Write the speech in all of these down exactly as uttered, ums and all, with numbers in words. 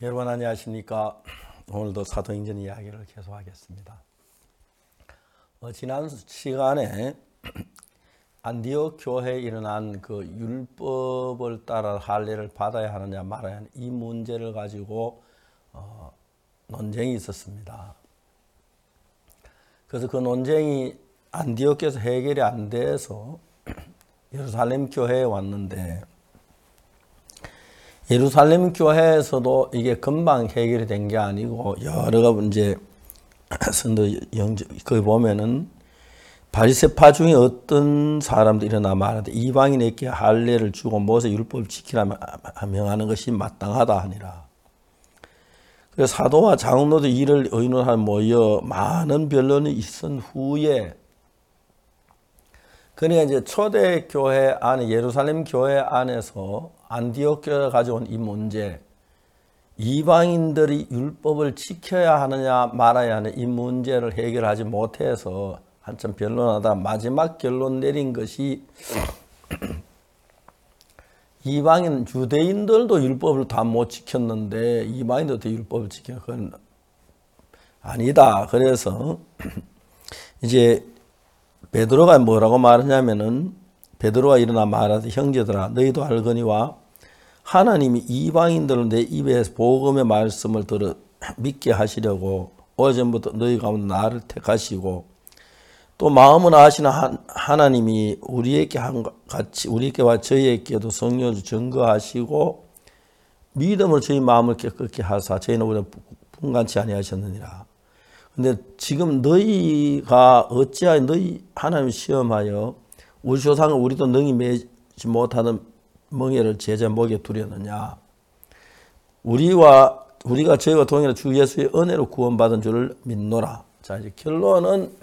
여러분 안녕하십니까. 오늘도 사도행전 이야기를 계속하겠습니다. 어, 지난 시간에 안디옥 교회에 일어난 그 율법을 따라 할례를 받아야 하느냐 말아야 하느냐 이 문제를 가지고 어, 논쟁이 있었습니다. 그래서 그 논쟁이 안디옥에서 해결이 안 돼서 예루살렘 교회에 왔는데, 예루살렘 교회에서도 이게 금방 해결이 된 게 아니고 여러 문제 선도 영적 거기 보면은 바리새파 중에 어떤 사람도 일어나 말하되 이방인에게 할례를 주고 모세 율법을 지키라 명하는 것이 마땅하다 하니라. 그래서 사도와 장로도 이를 의논하여 모여 많은 변론이 있은 후에, 그러니까 이제 초대 교회 안에 예루살렘 교회 안에서 안디옥 교회가 가져온 이 문제, 이방인들이 율법을 지켜야 하느냐 말아야 하느냐 이 문제를 해결하지 못해서 한참 변론하다 마지막 결론 내린 것이 이방인 유대인들도 율법을 다 못 지켰는데 이방인들도 율법을 지켜, 그건 아니다. 그래서 이제 베드로가 뭐라고 말하냐면은, 베드로가 일어나 말하되 형제들아 너희도 알거니와 하나님이 이방인들을 내 입에서 복음의 말씀을 들어 믿게 하시려고 오래전부터 너희 가운데 나를 택하시고 또 마음은 아시는 하나님이 우리에게 한 같이 우리에게와 저희에게도 성령을 증거하시고 믿음으로 저희 마음을 깨끗게 하사 저희는 우리는 분간치 아니하셨느니라. 근데 지금 너희가 어찌하여 너희 하나님을 시험하여 우리 조상은 우리도 능히 매지 못하는 멍에를 제자 목에 두려느냐. 우리와 우리가 저희와 동일한 주 예수의 은혜로 구원받은 줄을 믿노라. 자, 이제 결론은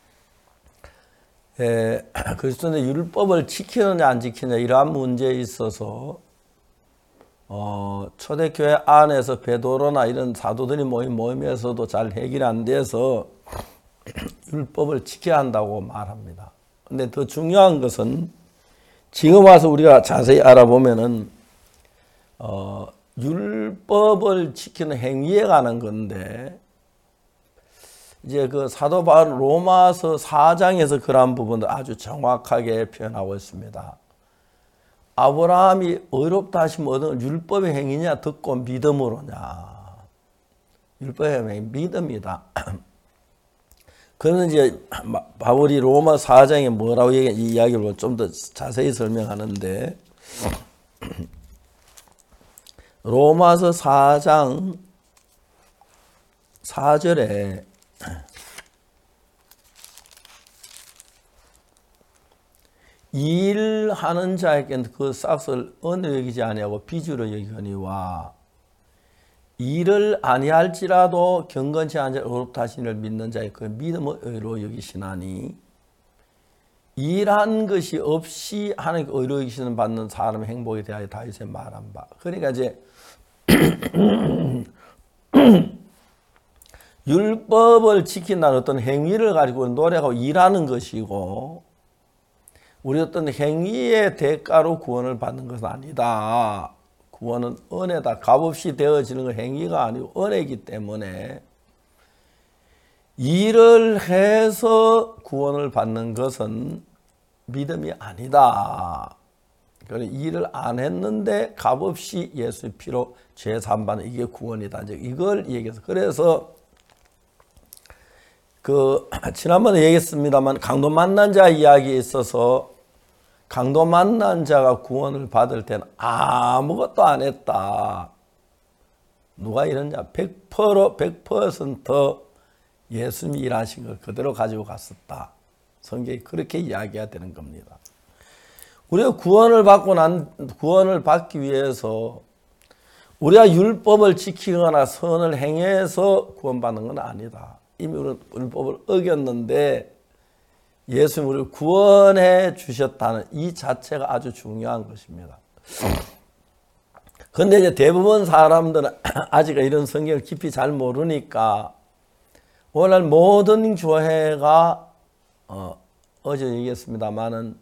에, 그리스도의 율법을 지키느냐 안 지키느냐 이러한 문제에 있어서 어, 초대교회 안에서 베드로나 이런 사도들이 모인 모임에서도 잘 해결이 안 돼서 율법을 지켜야 한다고 말합니다. 근데 더 중요한 것은 지금 와서 우리가 자세히 알아보면은 어, 율법을 지키는 행위에 관한 건데, 이제 그 사도 바울 로마서 사 장에서 그러한 부분을 아주 정확하게 표현하고 있습니다. 아브라함이 의롭다 하시면 어떤 율법의 행위냐 듣고 믿음으로냐. 율법의 행위 믿음이다. 그는 이제 바울이 로마 사 장에 뭐라고 얘기, 이 이야기를 좀 더 자세히 설명하는데, 로마서 사 장 사 절에 일하는 자에게는 그 싹을 은혜로 여기지 아니하고 빚으로 여기거니와 일을 아니할지라도 경건치 않은 자 의롭다 하시니를 믿는 자의 그 믿음을 의로 여기시나니, 일한 것이 없이 하나님께 의로 여기시는 받는 사람의 행복에 대하여 다윗의 말한 바. 그러니까 이제 율법을 지킨다는 어떤 행위를 가지고 노력하고 일하는 것이고, 우리 어떤 행위의 대가로 구원을 받는 것은 아니다. 구원은 은혜다. 값없이 되어지는 건 행위가 아니고 은혜이기 때문에 일을 해서 구원을 받는 것은 믿음이 아니다. 그러니까 일을 안 했는데 값없이 예수의 피로 죄 사함받는 이게 구원이다. 이제 이걸 얘기해서, 그래서 그 지난번에 얘기했습니다만 강도 만난 자 이야기에 있어서 강도 만난 자가 구원을 받을 때는 아무것도 안 했다. 누가 이러냐? 백 퍼센트 백 퍼센트 예수님이 일하신 걸 그대로 가지고 갔었다. 성경이 그렇게 이야기해야 되는 겁니다. 우리가 구원을 받고 난 구원을 받기 위해서 우리가 율법을 지키거나 선을 행해서 구원받는 건 아니다. 이미 우리는 율법을 어겼는데 예수님 우리를 구원해 주셨다는 이 자체가 아주 중요한 것입니다. 그런데 이제 대부분 사람들은 아직 이런 성경을 깊이 잘 모르니까 오늘날 모든 교회가 어, 어제 얘기했습니다마는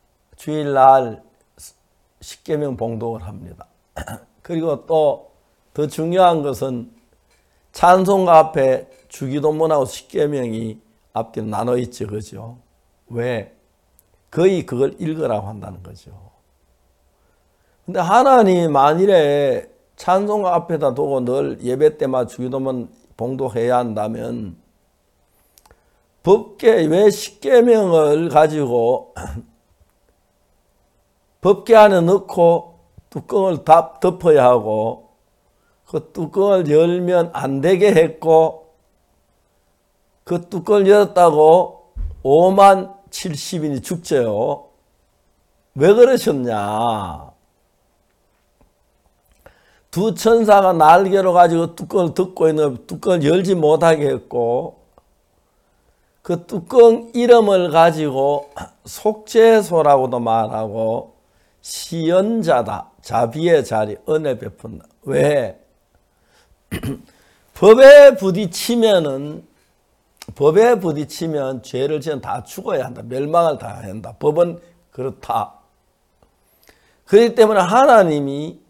주일날 십계명 봉독을 합니다. 그리고 또 더 중요한 것은 찬송가 앞에 주기도문하고 십계명이 앞뒤로 나눠 있죠. 그죠? 왜? 거의 그걸 읽으라고 한다는 거죠. 근데 하나님 만일에 찬송가 앞에다 두고 늘 예배 때마다 주기도문 봉독해야 한다면 법계 왜 십계명을 가지고 법계 안에 넣고 뚜껑을 다 덮어야 하고 그 뚜껑을 열면 안 되게 했고 그 뚜껑을 열었다고 오만 칠십인이 죽져요. 왜 그러셨냐? 두 천사가 날개로 가지고 뚜껑을 덮고 있는 뚜껑을 열지 못하게 했고 그 뚜껑 이름을 가지고 속죄소라고도 말하고 시연자다. 자비의 자리, 은혜 베푼다. 왜? 법에 부딪히면은 법에 부딪히면 죄를 지은 다 죽어야 한다. 멸망을 다 한다. 법은 그렇다. 그렇기 때문에 하나님이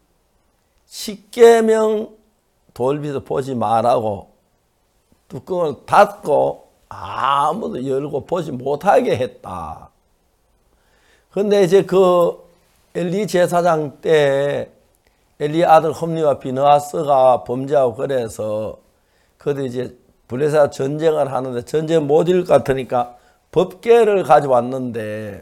십계명 돌비도 보지 말라고 뚜껑을 닫고 아무도 열고 보지 못하게 했다. 그런데 이제 그 엘리 제사장 때 엘리 아들 홈리와 비느하스가 범죄하고 그래서 그들 이제 블레셋 전쟁을 하는데 전쟁 못 이길 것 같으니까 법궤를 가져왔는데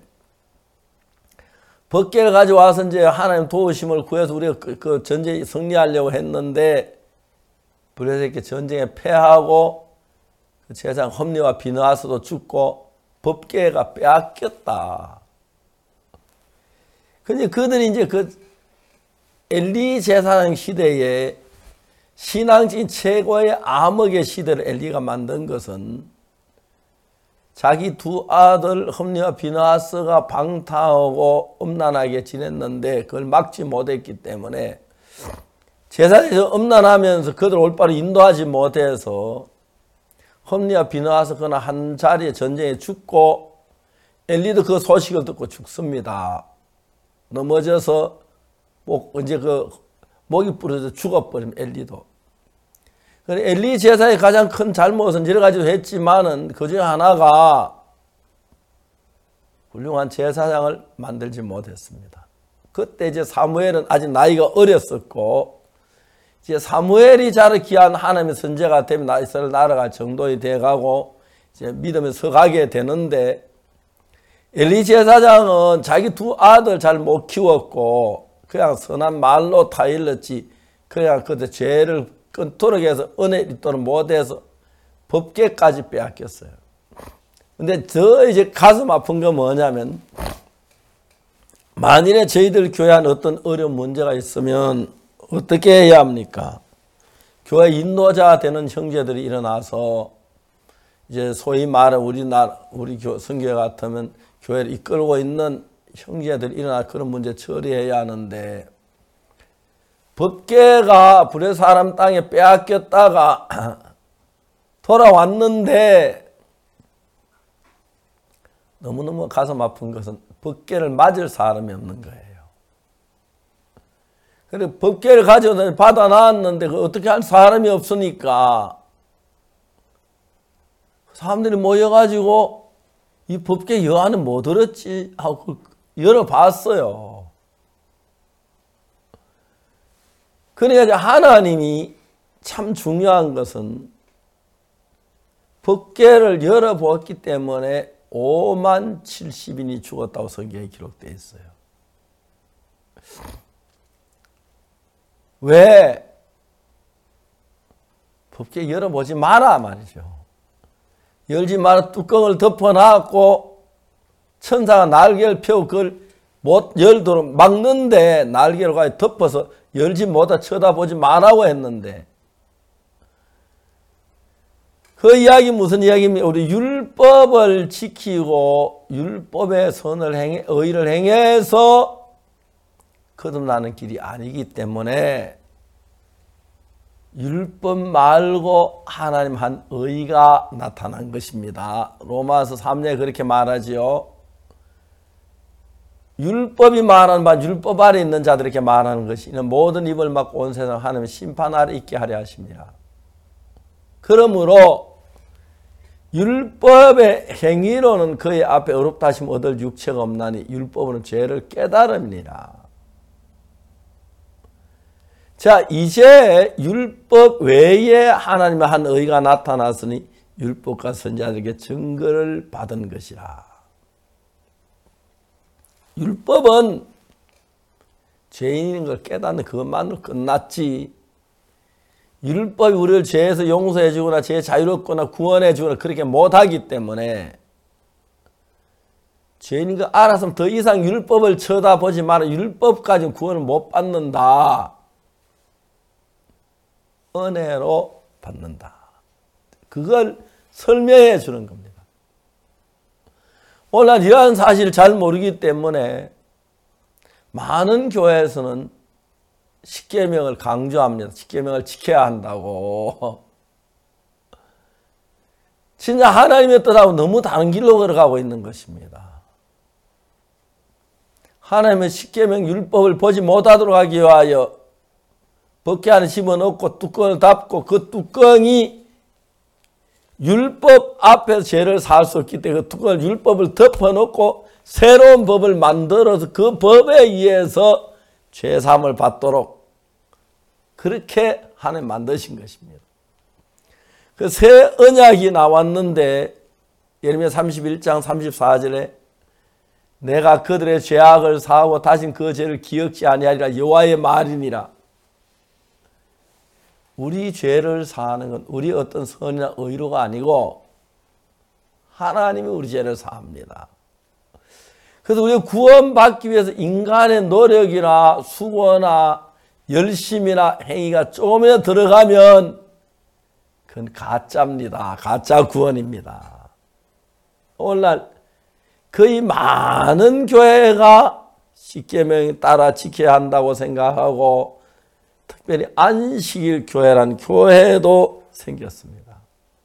법궤를 가져와서 이제 하나님 도우심을 구해서 우리가 그, 그 전쟁 승리하려고 했는데 블레셋께 전쟁에 패하고 그 제사장 홈리와 비느하스도 죽고 법궤가 빼앗겼다. 근데 그들이 이제 그 엘리 제사장 시대에 신앙적인 최고의 암흑의 시대를 엘리가 만든 것은 자기 두 아들 홈리와 비느하스가 방탕하고 음란하게 지냈는데 그걸 막지 못했기 때문에 제사에서 음란하면서 그들 올바로 인도하지 못해서 홈리와 비느하스 그나 한 자리에 전쟁에 죽고 엘리도 그 소식을 듣고 죽습니다. 넘어져서 목 이제 그 목이 부러져 죽어버리면 엘리도. 그래 엘리 제사의 가장 큰 잘못은 여러 가지로 했지만은 그 중에 하나가 훌륭한 제사장을 만들지 못했습니다. 그때 이제 사무엘은 아직 나이가 어렸었고 이제 사무엘이 자를 귀한 하나님의 선제가 되면 이스라엘 나라가 정도이 돼가고 이제 믿음에 서가게 되는데 엘리 제사장은 자기 두 아들 잘 못 키웠고 그냥 선한 말로 타일렀지 그냥 그때 죄를 끊도록 해서 은혜 있도록 못해서 법궤까지 빼앗겼어요. 근데 저 이제 가슴 아픈 건 뭐냐면 만일에 저희들 교회 안 어떤 어려운 문제가 있으면 어떻게 해야 합니까? 교회 인도자 되는 형제들이 일어나서 이제 소위 말해 우리나라 우리 교 선교회 같으면 교회를 이끌고 있는 형제들이 일어나 그런 문제 처리해야 하는데 법궤가 불의 사람 땅에 빼앗겼다가 돌아왔는데 너무너무 가슴 아픈 것은 법궤를 맞을 사람이 없는 거예요. 그래 법궤를 가져다 받아 놨는데 그 어떻게 할 사람이 없으니까 사람들이 모여가지고 이 법궤 여 안에 뭐 들었지 하고 열어봤어요. 그러니까 하나님이 참 중요한 것은 법궤를 열어보았기 때문에 오만 칠십인이 죽었다고 성경에 기록되어 있어요. 왜? 법궤 열어보지 마라 말이죠. 열지 마라 뚜껑을 덮어놨고 천사가 날개를 펴고 그걸 못 열도록 막는데 날개로 가서 덮어서 열지 못하 쳐다보지 마라고 했는데 그 이야기 무슨 이야기입니까? 우리 율법을 지키고 율법의 선을 행해 의를 행해서 거듭나는 길이 아니기 때문에 율법 말고 하나님 한 의가 나타난 것입니다. 로마서 삼 장에 그렇게 말하지요. 율법이 말하는 바 율법 아래 있는 자들에게 말하는 것이 이는 모든 입을 막고 온 세상 하나님의 심판 아래 있게 하려 하십니다. 그러므로 율법의 행위로는 그의 앞에 의롭다 하심 얻을 육체가 없나니 율법은 죄를 깨달음이니라. 자, 이제 율법 외에 하나님의 한 의가 나타났으니 율법과 선지자들에게 증거를 받은 것이라. 율법은 죄인인 걸 깨닫는 그것만으로 끝났지. 율법이 우리를 죄에서 용서해 주거나 죄 자유롭거나 구원해 주거나 그렇게 못하기 때문에 죄인인 거 알았으면 더 이상 율법을 쳐다보지 마라. 율법까지는 구원을 못 받는다. 은혜로 받는다. 그걸 설명해 주는 겁니다. 오늘 이러한 사실을 잘 모르기 때문에 많은 교회에서는 십계명을 강조합니다. 십계명을 지켜야 한다고. 진짜 하나님의 뜻하고 너무 다른 길로 걸어가고 있는 것입니다. 하나님의 십계명 율법을 보지 못하도록 하기 위하여 벗게 하는 집어넣고 뚜껑을 닫고 그 뚜껑이 율법 앞에서 죄를 살 수 없기 때문에 그 뚜껑을 율법을 덮어놓고 새로운 법을 만들어서 그 법에 의해서 죄사함을 받도록 그렇게 하나님 만드신 것입니다. 그 새 언약이 나왔는데 예레미야 삼십일 장 삼십사 절에 내가 그들의 죄악을 사하고 다신 그 죄를 기억지 아니하리라 여호와의 말이니라. 우리 죄를 사하는 건 우리 어떤 선이나 의로가 아니고 하나님이 우리 죄를 사합니다. 그래서 우리가 구원받기 위해서 인간의 노력이나 수고나 열심이나 행위가 조금이라도 들어가면 그건 가짜입니다. 가짜 구원입니다. 오늘날 거의 많은 교회가 십계명 따라 지켜야 한다고 생각하고 특별히 안식일 교회라는 교회도 생겼습니다.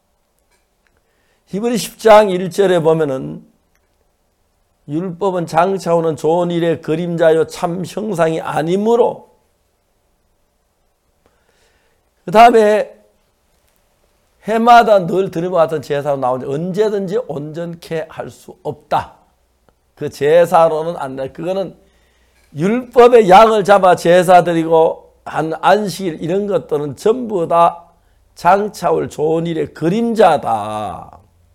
히브리 십 장 일 절에 보면은 율법은 장차 오는 좋은 일의 그림자요 참 형상이 아니므로 그 다음에 해마다 늘 드림같은 제사로 나오는데 언제든지 온전케 할 수 없다. 그 제사로는 안 돼. 그거는 율법의 양을 잡아 제사 드리고 한 안식일 이런 것들은 전부 다 장차 올 좋은 일의 그림자다.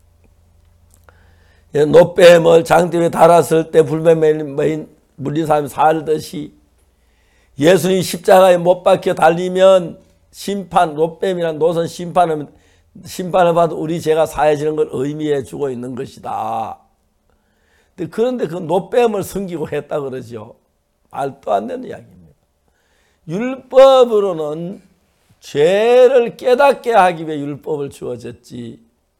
노뱀을 장대에 달았을 때 불에 물린 사람이 살듯이 예수님이 십자가에 못 박혀 달리면 심판, 노뱀이란 노선 심판을, 심판을 받아 우리 죄가 사해지는 걸 의미해 주고 있는 것이다. 그런데 그 노뱀을 섬기고 했다 그러죠. 말도 안 되는 이야기입니다. 율법으로는 죄를 깨닫게 하기 위해 율법을 주어졌지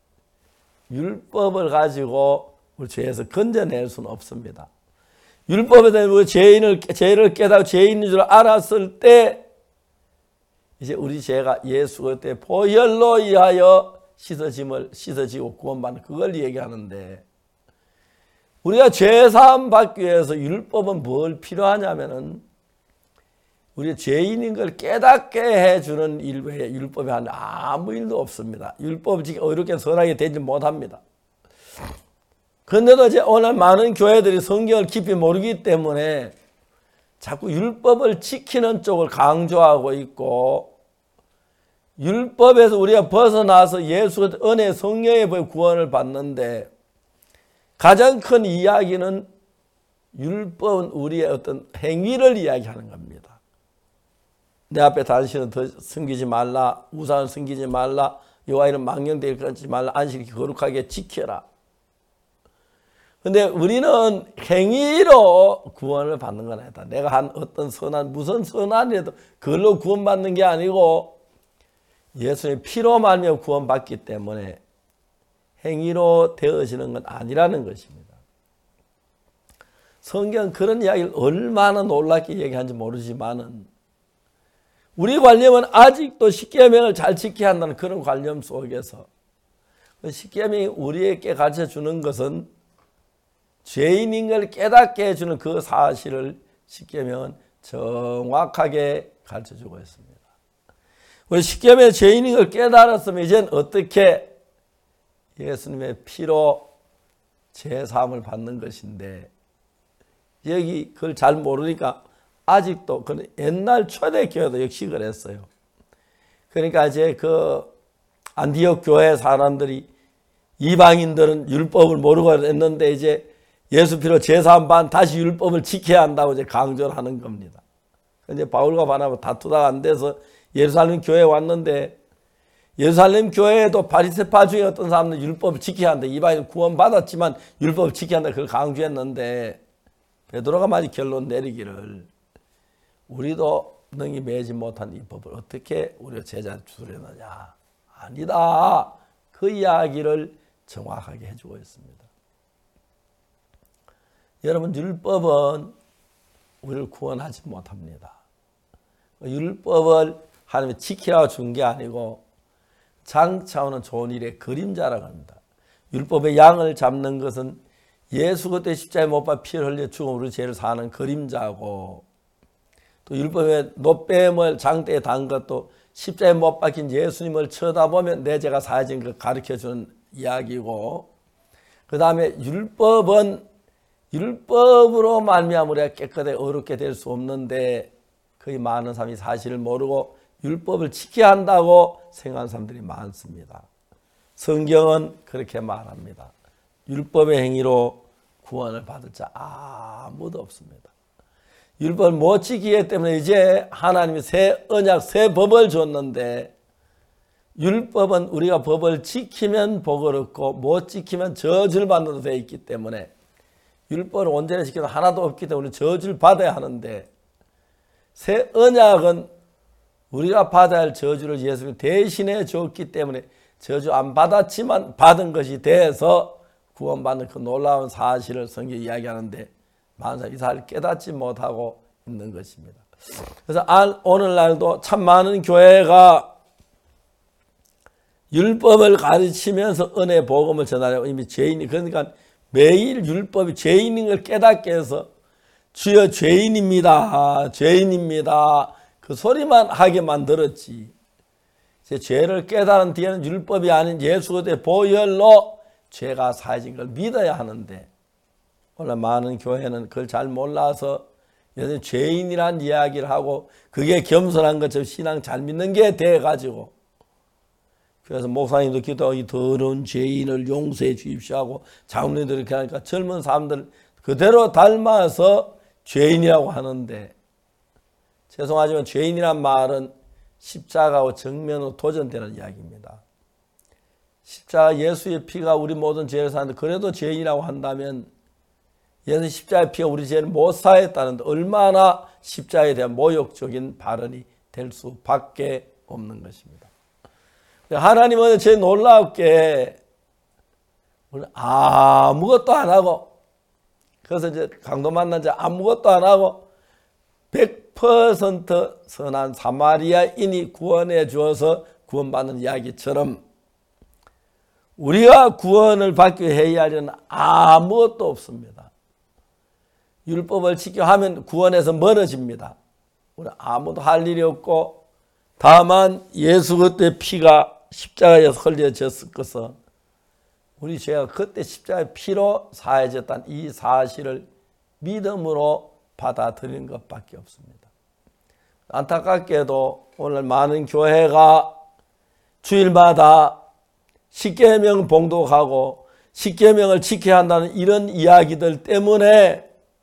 율법을 가지고 우리 죄에서 건져낼 수는 없습니다. 율법에 대한 우리 죄인을, 죄를 깨닫고 죄인인 줄 알았을 때 이제 우리 죄가 예수 그때 보혈로 인하여 씻어짐을 씻어지고 구원받는 그걸 얘기하는데 우리가 죄사함 받기 위해서 율법은 뭘 필요하냐면은 우리 죄인인 걸 깨닫게 해주는 일 외에 율법이 하는 아무 일도 없습니다. 율법을 지켜 이렇게 선하게 되지 못합니다. 그런데도 이제 오늘 많은 교회들이 성경을 깊이 모르기 때문에 자꾸 율법을 지키는 쪽을 강조하고 있고 율법에서 우리가 벗어나서 예수의 은혜 성령의 구원을 받는데 가장 큰 이야기는 율법은 우리의 어떤 행위를 이야기하는 겁니다. 내 앞에 당신은 더 숨기지 말라. 우상을 숨기지 말라. 여호와 이름 망령되게 끊지 말라. 안식일 거룩하게 지켜라. 그런데 우리는 행위로 구원을 받는 건 아니다. 내가 한 어떤 선한 무슨 선한이라도 그걸로 구원받는 게 아니고 예수의 피로 말미암아 구원받기 때문에 행위로 되어지는 건 아니라는 것입니다. 성경은 그런 이야기를 얼마나 놀랍게 얘기하는지 모르지만은 우리 관념은 아직도 십계명을 잘 지켜야 한다는 그런 관념 속에서 십계명이 우리에게 가르쳐주는 것은 죄인인 걸 깨닫게 해주는 그 사실을 십계명은 정확하게 가르쳐주고 있습니다. 우리 십계명의 죄인인 걸 깨달았으면 이젠 어떻게 예수님의 피로 제사함을 받는 것인데, 여기 그걸 잘 모르니까 아직도 그 옛날 초대교회도 역시 그랬어요. 그러니까 이제 그 안디옥 교회 사람들이 이방인들은 율법을 모르고 했는데 이제 예수 피로 제사함 받 다시 율법을 지켜야 한다고 이제 강조를 하는 겁니다. 이제 바울과 바나바 다투다가 안 돼서 예루살렘 교회에 왔는데, 예루살렘 교회에도 바리새파 중에 어떤 사람들은 율법을 지켜야 한다. 이방인 구원 받았지만 율법을 지켜야 한다. 그걸 강조했는데, 베드로가 마치 결론 내리기를, 우리도 능히 매지 못한 이 법을 어떻게 우리가 제자를 주려느냐. 아니다. 그 이야기를 정확하게 해주고 있습니다. 여러분, 율법은 우리를 구원하지 못합니다. 율법을 하나님이 지키라고 준 게 아니고 장차 오는 좋은 일의 그림자라고 합니다. 율법의 양을 잡는 것은 예수 그때 십자가에 못 박혀 피를 흘려 죽음 우리 죄를 사는 그림자고, 또 율법의 노뱀을 장대에 단 것도 십자가에 못 박힌 예수님을 쳐다보면 내 죄가 사해진 걸 가르쳐주는 이야기고, 그 다음에 율법은 율법으로 말미암아 우리가 깨끗하게 어렵게 될 수 없는데, 거의 많은 사람이 사실을 모르고 율법을 지켜야 한다고 생각하는 사람들이 많습니다. 성경은 그렇게 말합니다. 율법의 행위로 구원을 받을 자 아무도 없습니다. 율법을 못 지키기 때문에 이제 하나님이 새 언약, 새 법을 줬는데, 율법은 우리가 법을 지키면 복을 얻고 못 지키면 저주를 받는 데 되어 있기 때문에, 율법을 온전히 지켜도 하나도 없기 때문에 저주를 받아야 하는데, 새 언약은 우리가 받아야 할 저주를 예수님이 대신해 줬기 때문에 저주 안 받았지만 받은 것이 돼서 구원받는 그 놀라운 사실을 성경이 이야기하는데, 많은 사람이 이 사실을 깨닫지 못하고 있는 것입니다. 그래서 오늘날도 참 많은 교회가 율법을 가르치면서 은혜 복음을 전하려고 이미 죄인이, 그러니까 매일 율법이 죄인인 걸 깨닫게 해서 주여 죄인입니다, 죄인입니다, 그 소리만 하게 만들었지. 제 죄를 깨달은 뒤에는 율법이 아닌 예수 그리스도의 보혈로 죄가 사해진 걸 믿어야 하는데, 오늘 많은 교회는 그걸 잘 몰라서 여전히 죄인이란 이야기를 하고 그게 겸손한 것처럼 신앙 잘 믿는 게 돼가지고, 그래서 목사님도 기도하고 이 더러운 죄인을 용서해 주십시오 하고 장로님들 이렇게 하니까 젊은 사람들 그대로 닮아서 죄인이라고 하는데, 죄송하지만 죄인이란 말은 십자가와 정면으로 도전되는 이야기입니다. 십자가 예수의 피가 우리 모든 죄를 사는데, 그래도 죄인이라고 한다면 예수 십자가의 피가 우리 죄를 못 사했다는데 얼마나 십자가에 대한 모욕적인 발언이 될 수밖에 없는 것입니다. 하나님은 제 놀랍게 아무것도 안 하고, 그래서 이제 강도 만난 자 아무것도 안 하고 백 퍼센트 선한 사마리아인이 구원해 주어서 구원받는 이야기처럼, 우리가 구원을 받기 위해 해야 할 일은 아무것도 없습니다. 율법을 지켜 하면 구원에서 멀어집니다. 우리 아무도 할 일이 없고, 다만 예수 그리스도의 피가 십자가에 흘려졌을 것은 우리 죄가 그때 십자가의 피로 사해졌다는 이 사실을 믿음으로 받아들이는 것밖에 없습니다. 안타깝게도 오늘 많은 교회가 주일마다 십계명 봉독하고 십계명을 지켜야 한다는 이런 이야기들 때문에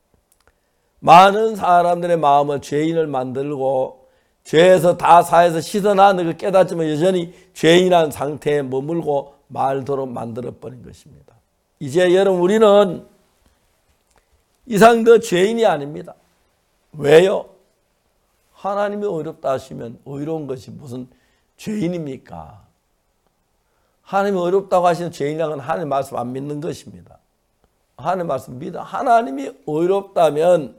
많은 사람들의 마음을 죄인을 만들고, 죄에서 다 사해서 씻어나는 걸 깨닫지만 여전히 죄인이라는 상태에 머물고 말도록 만들어버린 것입니다. 이제 여러분, 우리는 이상 더 죄인이 아닙니다. 왜요? 하나님이 의롭다 하시면 의로운 것이 무슨 죄인입니까? 하나님이 의롭다고 하시는 죄인이라는 건 하나님 말씀 안 믿는 것입니다. 하나님 말씀 믿어. 하나님이 의롭다면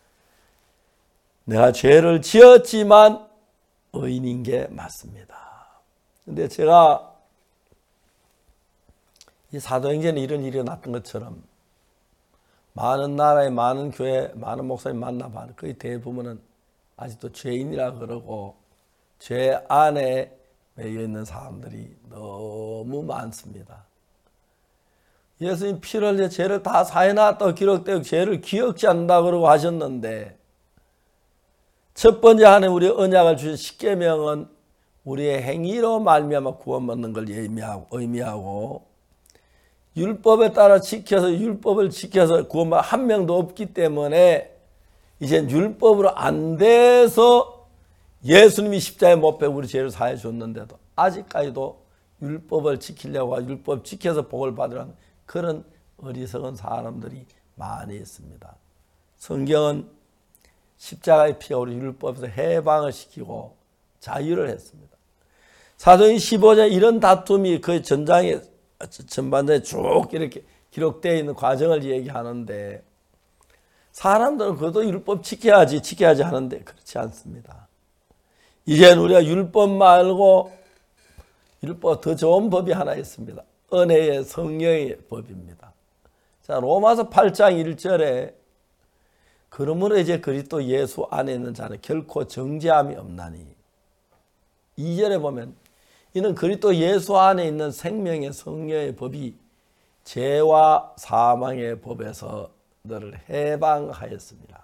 내가 죄를 지었지만 의인인 게 맞습니다. 근데 제가 이 사도행전에 이런 일이 났던 것처럼 많은 나라의 많은 교회, 많은 목사님 만나봐. 거의 대부분은 아직도 죄인이라 그러고 죄 안에 매여 있는 사람들이 너무 많습니다. 예수님 피를 흘려 죄를 다 사해놨다고 기록되고 죄를 기억지 않는다 그러고 하셨는데, 첫 번째 하나님 우리 언약을 주신 십계명은 우리의 행위로 말미암아 구원받는 걸 의미하고, 의미하고 율법에 따라 지켜서 율법을 지켜서 구원받는 한 명도 없기 때문에 이제 율법으로 안 돼서 예수님이 십자가에 못 박혀 우리 죄를 사해 줬는데도 아직까지도 율법을 지키려고 율법 지켜서 복을 받으라는 그런 어리석은 사람들이 많이 있습니다. 성경은 십자가의 피가 우리 율법에서 해방을 시키고 자유를 했습니다. 사도행 십오 장 이런 다툼이 그 전장에 전반전에 쭉 이렇게 기록되어 있는 과정을 얘기하는데, 사람들은 그래도 율법 지켜야지 지켜야지 하는데 그렇지 않습니다. 이제는 우리가 율법 말고 율법 더 좋은 법이 하나 있습니다. 은혜의 성령의 법입니다. 자, 로마서 팔 장 일 절에 그러므로 이제 그리스도 예수 안에 있는 자는 결코 정죄함이 없나니, 이 절에 보면 이는 그리스도 예수 안에 있는 생명의 성령의 법이 죄와 사망의 법에서 너를 해방하였습니다.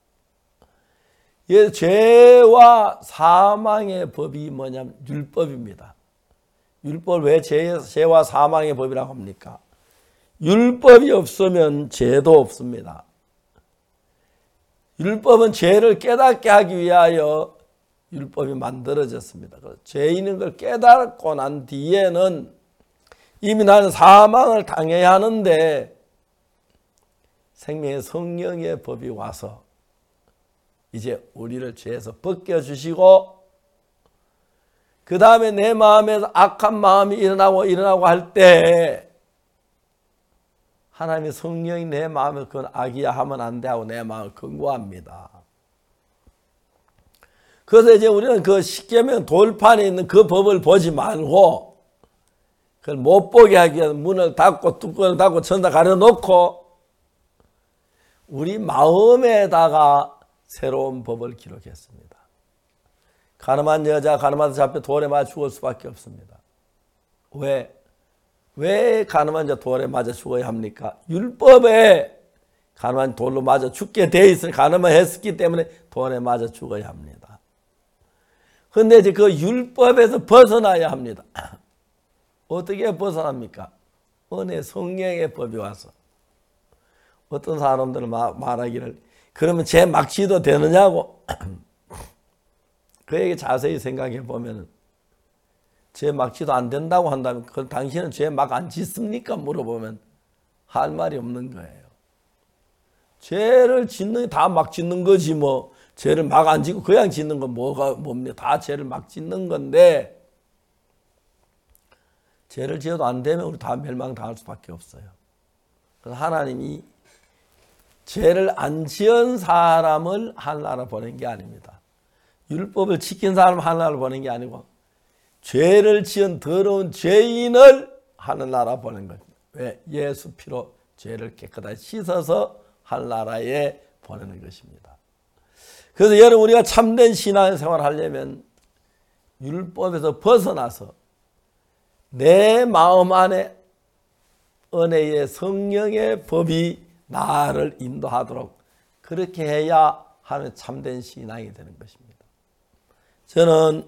예, 죄와 사망의 법이 뭐냐면 율법입니다. 율법을 왜 죄, 죄와 사망의 법이라고 합니까? 율법이 없으면 죄도 없습니다. 율법은 죄를 깨닫게 하기 위하여 율법이 만들어졌습니다. 죄 있는 걸 깨닫고 난 뒤에는 이미 나는 사망을 당해야 하는데 생명의 성령의 법이 와서 이제 우리를 죄에서 벗겨주시고, 그 다음에 내 마음에서 악한 마음이 일어나고 일어나고 할 때 하나님의 성령이 내 마음에 그건 악이야 하면 안 돼 하고 내 마음을 권고합니다. 그래서 이제 우리는 그 십계명 돌판에 있는 그 법을 보지 말고 그걸 못 보게 하기 위해서 문을 닫고 뚜껑을 닫고 천다 가려놓고 우리 마음에다가 새로운 법을 기록했습니다. 가늠한 여자 가늠하다 잡혀 돌에 맞아 죽을 수밖에 없습니다. 왜? 왜 가늠한 자 돌에 맞아 죽어야 합니까? 율법에 가늠한 돌로 맞아 죽게 돼 있으니 가늠을 했기 때문에 돌에 맞아 죽어야 합니다. 그런데 이제 그 율법에서 벗어나야 합니다. 어떻게 벗어납니까? 은혜 성령의 법이 와서. 어떤 사람들은 말하기를 그러면 죄 막 지도 되느냐고. 그에게 자세히 생각해 보면 죄 막 지도 안 된다고 한다면 그럼 당신은 죄 막 안 짓습니까? 물어보면 할 말이 없는 거예요. 죄를 짓는 다 막 짓는 거지 뭐. 죄를 막 안 짓고 그냥 짓는 건 뭐가 뭡니까? 다 죄를 막 짓는 건데, 죄를 지어도 안 되면 우리 다 멸망당할 수밖에 없어요. 그래서 하나님이 죄를 안 지은 사람을 하늘나라 보낸 게 아닙니다. 율법을 지킨 사람을 하늘나라 보낸 게 아니고 죄를 지은 더러운 죄인을 하늘나라 보낸 겁니다. 왜? 예수 피로 죄를 깨끗하게 씻어서 하늘나라에 보내는 것입니다. 그래서 여러분 우리가 참된 신앙생활을 하려면 율법에서 벗어나서 내 마음 안에 은혜의 성령의 법이 나를 인도하도록 그렇게 해야 하는 참된 신앙이 되는 것입니다. 저는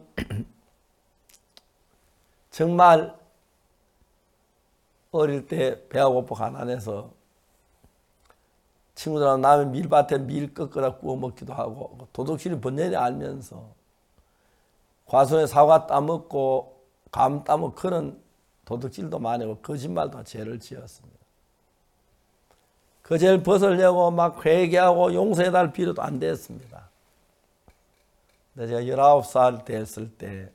정말 어릴 때 배가 고파 가난해서 친구들하고 남의 밀밭에 밀 꺾어다 구워 먹기도 하고 도둑질이 번연히 알면서 과수원에 사과 따먹고 감 따먹고 그런 도둑질도 많이 하고 거짓말도 죄를 지었습니다. 그 죄를 벗으려고 막 회개하고 용서해달 필요도 안 됐습니다. 근데 제가 열아홉 살 됐을 때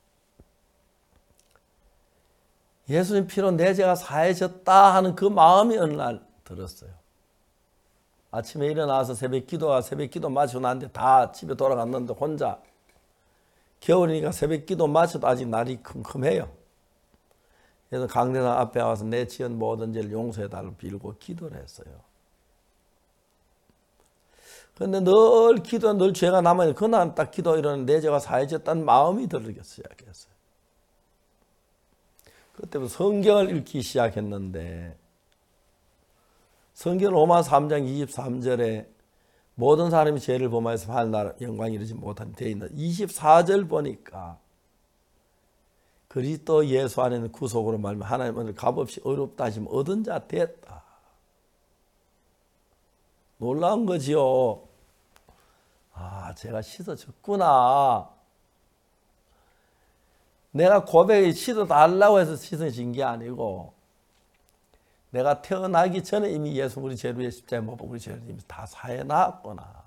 예수님 피로 내 죄가 사해졌다 하는 그 마음이 어느 날 들었어요. 아침에 일어나서 새벽 기도가 새벽 기도 마치고 났는데 다 집에 돌아갔는데 혼자 겨울이니까 새벽 기도 마쳐도 아직 날이 컴컴해요. 그래서 강대상 앞에 와서 내 지은 모든 죄를 용서해달라고 빌고 기도를 했어요. 근데 늘 기도, 늘 죄가 남아있는 그날 딱 기도 이러는데 내 죄가 사해졌다는 마음이 들기 시작했어요. 그때부터 성경을 읽기 시작했는데 성경 로마 삼 장 이십삼 절에 모든 사람이 죄를 범하여서 하늘 영광이 이르지 못한 데 있는 이십사 절 보니까 그리스도 예수 안에는 구속으로 말하면 하나님은 값없이 어렵다 하시면 얻은 자 됐다. 놀라운 거지요. 아, 제가 씻어졌구나. 내가 고백이 씻어달라고 해서 씻어진 게 아니고 내가 태어나기 전에 이미 예수 우리 죄를 위해 십자가에 못 박고 우리 죄를 이미 다 사해놨구나.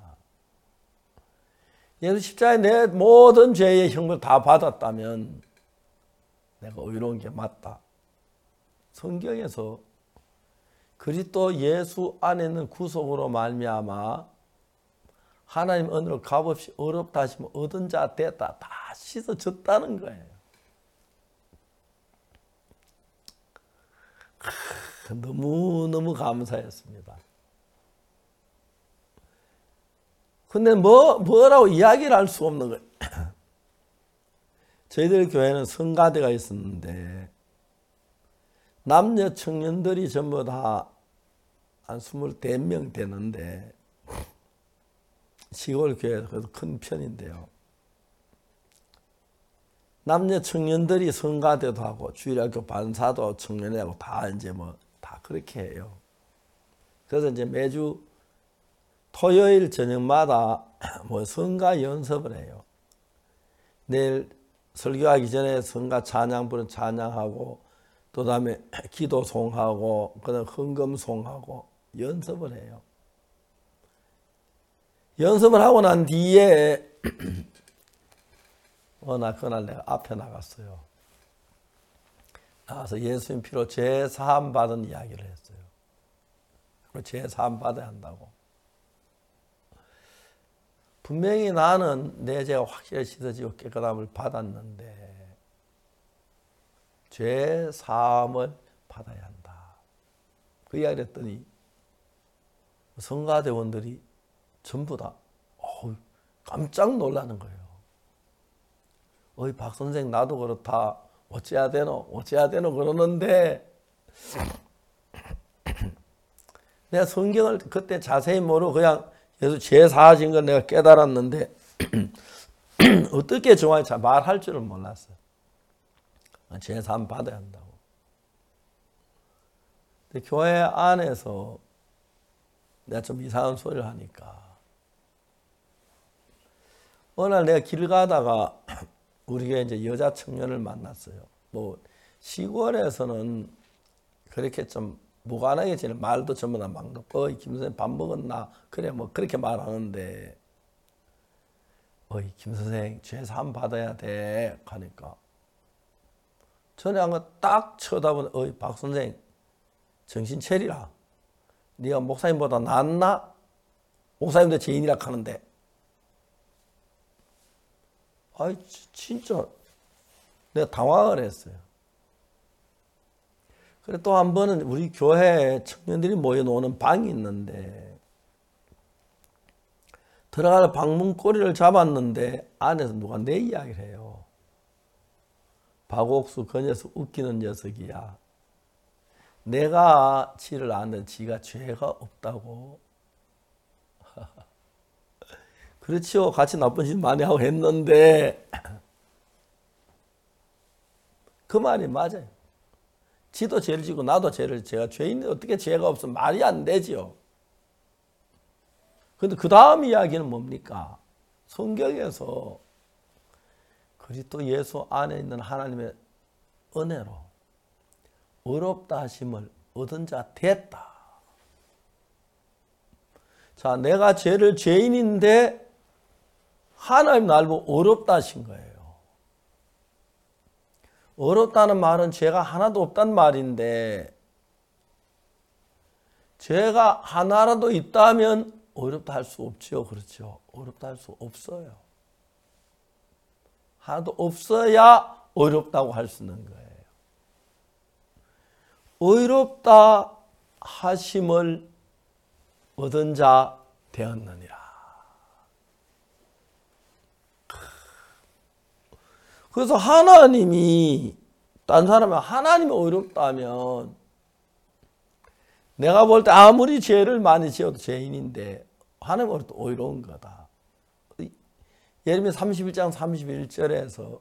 예수 십자가에 내 모든 죄의 형벌 다 받았다면 내가 의로운 게 맞다. 성경에서 그리스도 예수 안에 있는 구속으로 말미암아 하나님 은혜로 값없이 어렵다 하시면 얻은 자 됐다. 다 씻어졌다는 거예요. 너무너무 감사했습니다. 근데 뭐, 뭐라고 이야기를 할 수 없는 거예요. 저희들 교회는 성가대가 있었는데 남녀 청년들이 전부 다 한 스물네 명 되는데 시골 교회에서 그래도 큰 편인데요. 남녀 청년들이 성가대도 하고 주일학교 반사도 청년회하고 다 이제 뭐 다 그렇게 해요. 그래서 이제 매주 토요일 저녁마다 뭐 성가 연습을 해요. 내일 설교하기 전에 성가 찬양 부른 찬양하고 또 다음에 기도송하고 그다음 헌금송하고 연습을 해요. 연습을 하고 난 뒤에 어, 나 그날 내가 앞에 나갔어요. 나가서 예수님 피로 죄 사함 받은 이야기를 했어요. 죄 사함 받아야 한다고. 분명히 나는 내 죄가 확실히 씻어지고 깨끗함을 받았는데 죄 사함을 받아야 한다. 그 이야기를 했더니 성가대원들이 전부 다 어우, 깜짝 놀라는 거예요. 어이 박 선생 나도 그렇다. 어째야 되노? 어째야 되노? 그러는데 내가 성경을 그때 자세히 모르고 그냥 예수 죄 사하신 걸 내가 깨달았는데 어떻게 정확히 말할 줄을 몰랐어요. 죄 사함 받아야 한다고. 근데 교회 안에서 내가 좀 이상한 소리를 하니까 어느 날 내가 길 가다가 우리 교회 이제 여자 청년을 만났어요. 뭐 시골에서는 그렇게 좀 무관하게 지내 말도 전부 다 막 넣고 어이 김 선생 밥 먹었나? 그래 뭐 그렇게 말하는데 어이 김 선생 죄 사함 받아야 돼 하니까 전에 한 거 딱 쳐다보는 어이 박 선생 정신 차리라. 네가 목사님보다 낫나? 목사님도 죄인이라 하는데 아이 진짜 내가 당황을 했어요. 그래 또 한 번은 우리 교회에 청년들이 모여놓는 방이 있는데 들어가서 방문 꼬리를 잡았는데 안에서 누가 내 이야기를 해요. 박옥수 그 녀석 웃기는 녀석이야. 내가 지를 아는 지가 죄가 없다고. 그렇지요. 같이 나쁜 짓 많이 하고 했는데 그 말이 맞아요. 지도 죄를 지고 나도 죄를 제가 죄인데 어떻게 죄가 없으면 말이 안 되지요. 그런데 그 다음 이야기는 뭡니까? 성경에서 그리스도 예수 안에 있는 하나님의 은혜로 어렵다 하심을 얻은 자 됐다. 자, 내가 죄를 죄인인데 하나님 날 보고 어렵다 하신 거예요. 어렵다는 말은 죄가 하나도 없단 말인데 죄가 하나라도 있다면 어렵다 할 수 없죠. 그렇죠? 어렵다 할 수 없어요. 하나도 없어야 어렵다고 할 수 있는 거예요. 어렵다 하심을 얻은 자 되었느니라. 그래서 하나님이 딴 사람은 하나님이 의롭다면 내가 볼 때 아무리 죄를 많이 지어도 죄인인데 하나님은 또 의로운 거다. 예레미야 삼십일 장 삼십일 절에서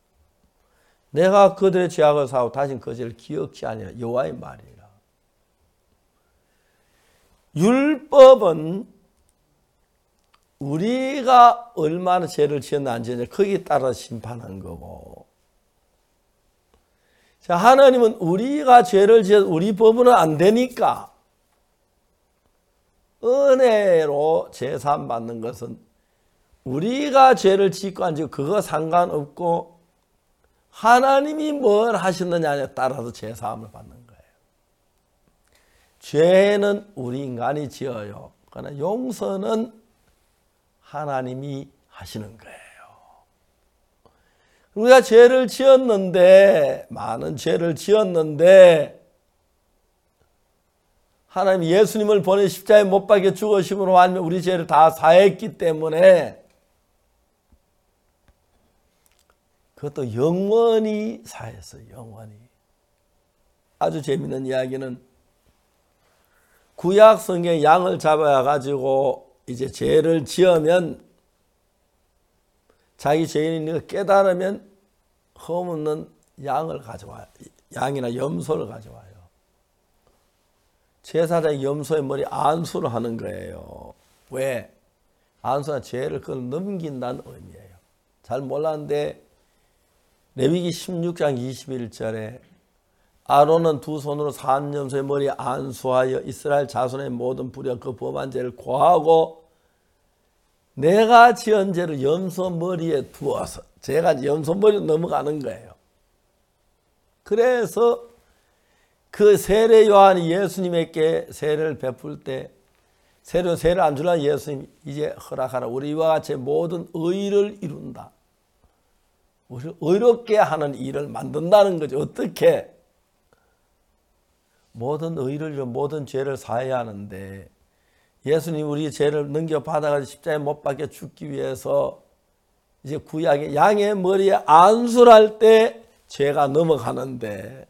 내가 그들의 죄악을 사하고 다시는 그 죄를 기억지 아니하리라 여호와의 말이라. 율법은 우리가 얼마나 죄를 지었나 안 지었냐 거기에 따라 심판한 거고, 자, 하나님은 우리가 죄를 지어서 우리 법은 안 되니까 은혜로 제사함 받는 것은 우리가 죄를 짓고 안 짓고 그거 상관없고 하나님이 뭘 하셨느냐에 따라서 제사함을 받는 거예요. 죄는 우리 인간이 지어요. 그러나 용서는 하나님이 하시는 거예요. 우리가 죄를 지었는데, 많은 죄를 지었는데 하나님 예수님을 보내 십자가에 못 박혀 죽으심으로 하면 우리 죄를 다 사했기 때문에 그것도 영원히 사했어요. 영원히. 아주 재미있는 이야기는 구약 성경에 양을 잡아야 가지고 이제 죄를 지으면 자기 죄인이 깨달으면 흠없는 양을 가져와요. 양이나 염소를 가져와요. 제사장이 염소의 머리 안수를 하는 거예요. 왜? 안수는 죄를 그걸 넘긴다는 의미예요. 잘 몰랐는데 레위기 십육 장 이십일 절에 아론은 두 손으로 산 염소의 머리에 안수하여 이스라엘 자손의 모든 불의와 그 범한 죄를 고하고 내가 지은 죄를 염소 머리에 두어서 제가 염소 머리로 넘어가는 거예요. 그래서 그 세례 요한이 예수님에게 세례를 베풀 때 세례 세례 안 주라 예수님 이제 허락하라. 우리와 같이 모든 의를 이룬다. 우리를 의롭게 하는 일을 만든다는 거죠. 어떻게? 모든 의를 이룬 모든 죄를 사해야 하는데 예수님 우리 죄를 넘겨받아가지고 십자가에 못 박혀 죽기 위해서 이제 구약의 양의 머리에 안수를 할 때 죄가 넘어가는데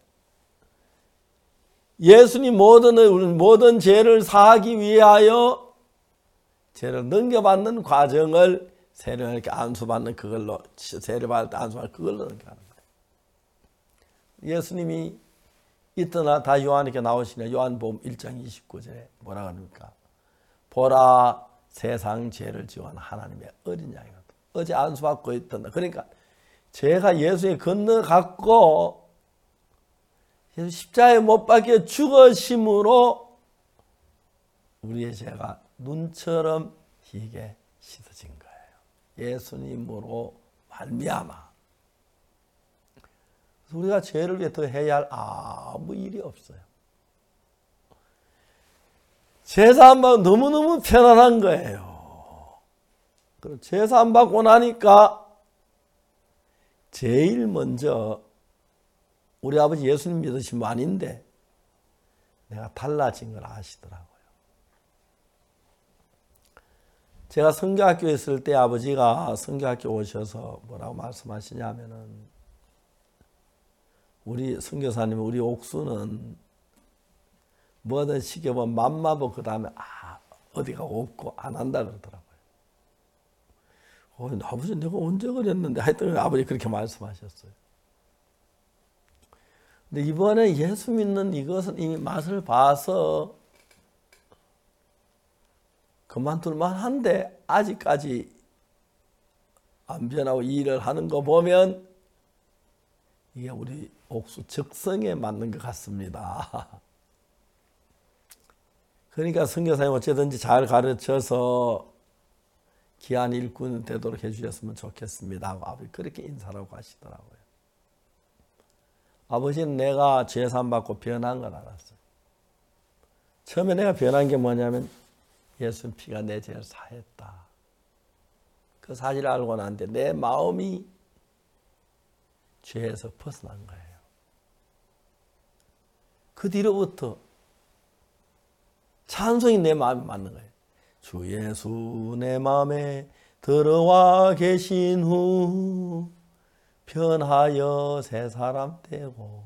예수님 모든, 모든 죄를 사하기 위하여 죄를 넘겨받는 과정을 세례를 이렇게 안수받는 그걸로, 세례받을 때 안수받는 그걸로 넘겨가는 거예요. 예수님이 이때나 다 요한에게 나오시냐. 요한복음 일 장 이십구 절에 뭐라 그럽니까? 보라 세상 죄를 지어온 하나님의 어린 양이다. 어제 안수받고 있던. 그러니까 죄가 예수에 건너갔고 십자가에 못 박혀 죽으심으로 우리의 죄가 눈처럼 희게 씻어진 거예요. 예수님으로 말미암아. 우리가 죄를 위해 더 해야 할 아무 일이 없어요. 제사 안 받고 너무너무 편안한 거예요. 그럼 제사 안 받고 나니까 제일 먼저 우리 아버지 예수님 믿으신 분 아닌데 내가 달라진 걸 아시더라고요. 제가 성교학교에 있을 때 아버지가 성교학교 오셔서 뭐라고 말씀하시냐면은 우리 선교사님 우리 옥수는 뭐든 시켜보면 맘마보 그 다음에 아 어디가 없고 안 한다 그러더라고요. 어, 아버지 내가 언제 그랬는데 하여튼 아버지 그렇게 말씀하셨어요. 근데 이번에 예수 믿는 이것은 이미 맛을 봐서 그만둘만 한데 아직까지 안 변하고 일을 하는 거 보면 이게 우리 옥수 적성에 맞는 것 같습니다. 그러니까 선교사님 어쨌든지 잘 가르쳐서 귀한 일꾼 되도록 해주셨으면 좋겠습니다 하고 아버지 그렇게 인사라고 하시더라고요. 아버지는 내가 제산 받고 변한 걸 알았어요. 처음에 내가 변한 게 뭐냐면 예수 피가 내 죄를 사했다. 그 사실을 알고 났는데 내 마음이 죄에서 벗어난 거예요. 그 뒤로부터 찬송이 내 마음에 맞는 거예요. 주 예수 내 마음에 들어와 계신 후 변하여 새 사람 되고